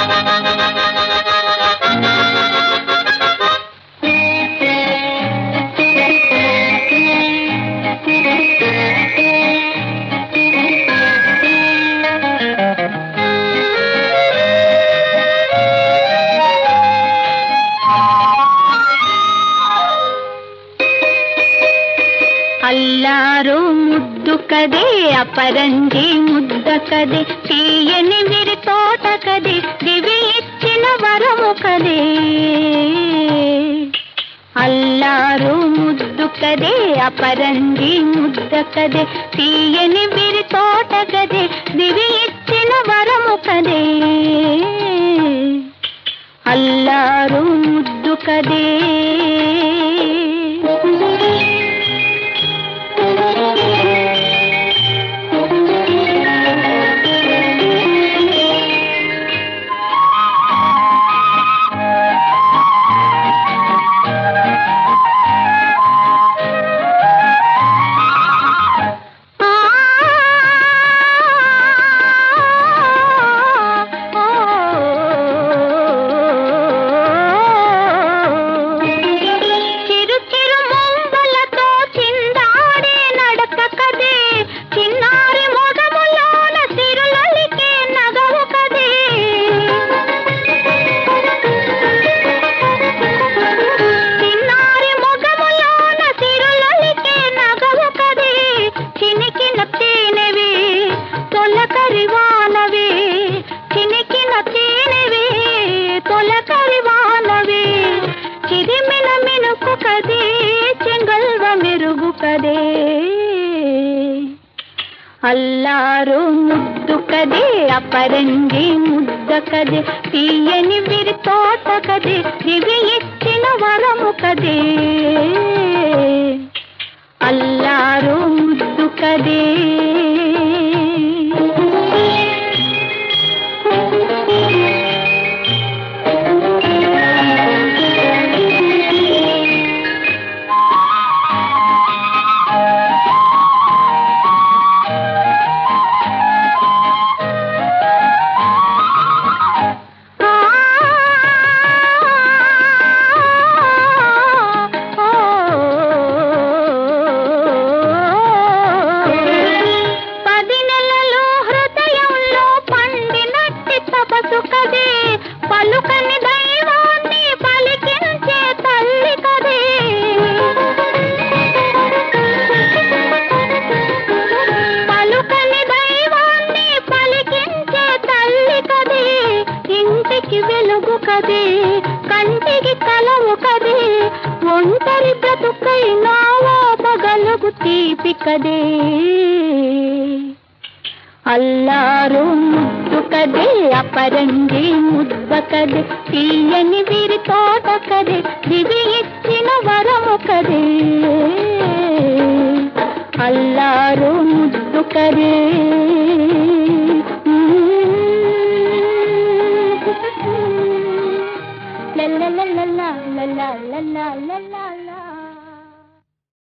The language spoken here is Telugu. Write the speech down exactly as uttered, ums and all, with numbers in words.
అల్లారు ముద్దు కదే అపరంజి ముద్ద కదే తీయని విరి తోట కదే దివి ఇచ్చిన వరము కదే అల్లారు ముద్దు కదే అపరంజి ముద్ద కదే తీయని విరి తోట కదే దివి ఇచ్చిన వరము కదే అల్లారు ముద్దు కదే అల్లారు ముద్దు కదే అపరంజి ముద్ద కదే తీయని విరి తోట కదే దివి ఇచ్చిన వరము కదే అల్లారు ముద్దు కదే పలుకని దైవాన్ని పలికించే తల్లి కదే పలుకని దైవాన్ని పలికించే తల్లి కదే ఇంటికి వెలుగు కదే కంటికి కలవు కదే ఒంటరి బ్రతుకై నావో పగలుగు తీపి కదే అల్లారు ముద్దు కదే అపరంజి ముద్ద కదే తీయని విరి